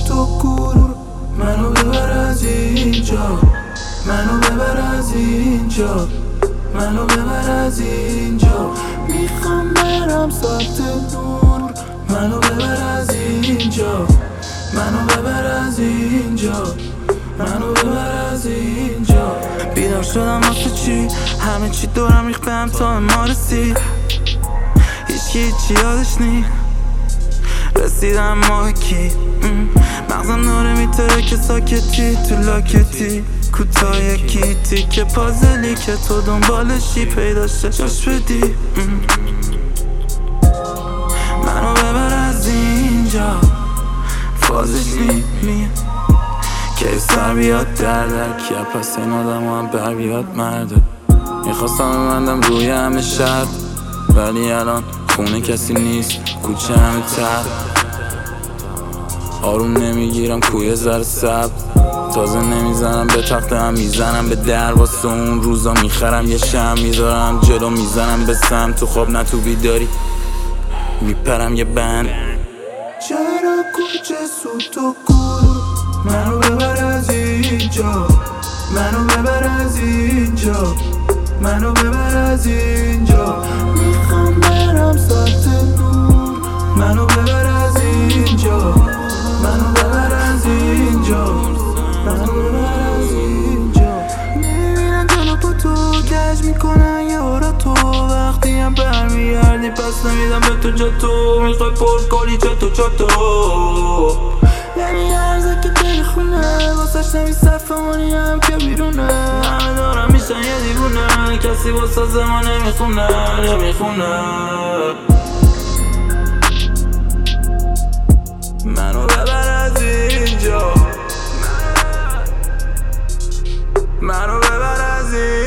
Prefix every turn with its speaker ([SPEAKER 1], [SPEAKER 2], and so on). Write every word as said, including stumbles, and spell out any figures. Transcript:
[SPEAKER 1] تو گور منو ببر از اینجا، منو ببر از اینجا، منو ببر از اینجا. میخوام برم سمت نور، منو ببر از اینجا، منو ببر از اینجا، منو ببر از اینجا. بیدار شدم واسه چی؟ همه چی دورم ریخت بهم تا ما رسید، هیچکی هیچی یادش نی. رسیدم ماه کی مغزم ناره میتره که ساکتی تو لاکتی کوتاه یکی تیکه پازلی که تو دنبالشی پیداشه جاش بدی. منو ببر از اینجا فازش نی که سر بیاد دردک یا پس این آدم هم بر بیاد مرده. میخواستم ببندم روی همه شرط ولی الان خونه کسی نیست کوچه همه تر. آروم نمیگیرم کوی زر سب تازه نمیزنم به تخته هم میزنم به در واسه اون روزا میخرم یه شم میذارم جلو میزنم به سم تو خواب نه تو بیداری میپرم یه بند. چرا کوچه سو تو گور منو ببر از اینجا، منو ببر از اینجا، منو ببر از اینجا. میخوام برم سمت نور، منو ببر از اینجا، منو ببر از اینجا، منو ببر از اینجا. میبینن جلو پا تو گج میکنن یارا تو وقتی هم برمیگردی پس نمیدم به تو جا تو میخوای پر کاری چه تو چا تو نمیارزه که دل خونه واسش نمی صفمانی هم که بیرونه. همه دارم میشن یه دیوونه کسی واسه زمان نمیخونه نمیخونه. منو ببر از اینجا، منو ببر از اینجا.